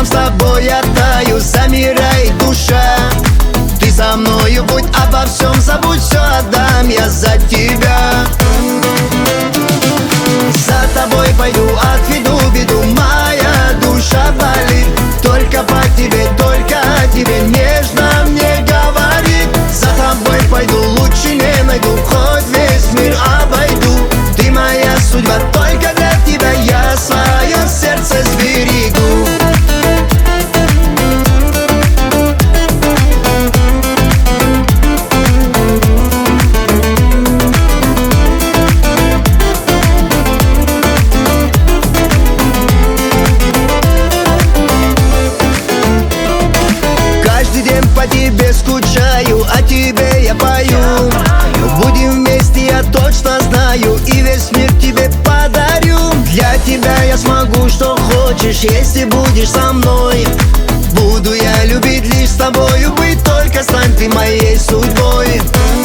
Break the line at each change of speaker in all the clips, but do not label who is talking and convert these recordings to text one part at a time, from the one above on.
Рядом с тобой я таю, замирает душа. Ты со мною будь, обо всем забудь, все отдам я за тебя. За тобой пойду, отведу беду, моя душа болит. Только по тебе, только о тебе нежно мне говорит. За тобой пойду, лучше не найду, хоть весь мир обойду. Ты моя судьба, только для тебя я свое сердце сберегу. По тебе скучаю, о тебе я пою. Будем вместе, я точно знаю, и весь мир тебе подарю. Для тебя я смогу, что хочешь, если будешь со мной. Буду я любить лишь с тобою быть, только стань ты моей судьбой.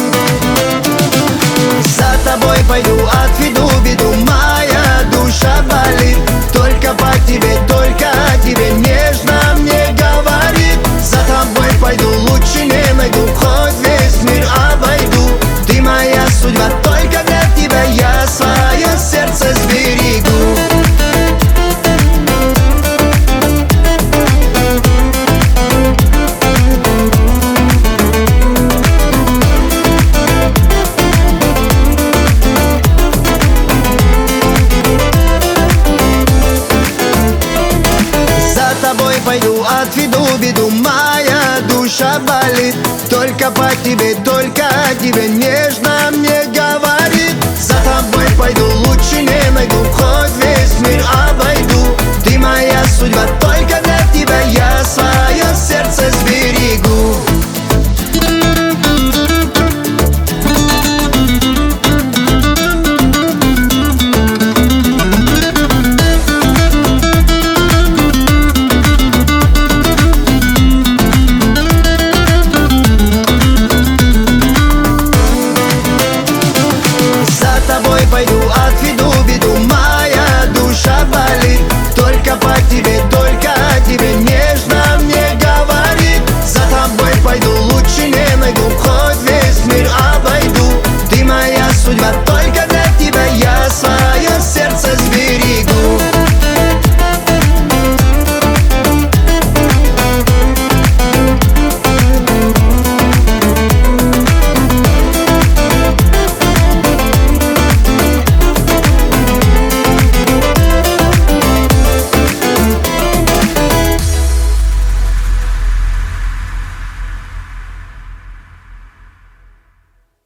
За тобой пойду, отведу беду, моя душа болит. Только по тебе, только о тебе нежно мне говорит. За тобой пойду, лучше не найду, хоть весь мир обойду. Ты моя судьба, только для тебя я свое сердце сберегу. Пойду, отведу беду, моя душа болит. Только по тебе, только о тебе нежно мне говорит. За тобой пойду, лучше не найду, хоть весь мир обойду. Ты моя судьба.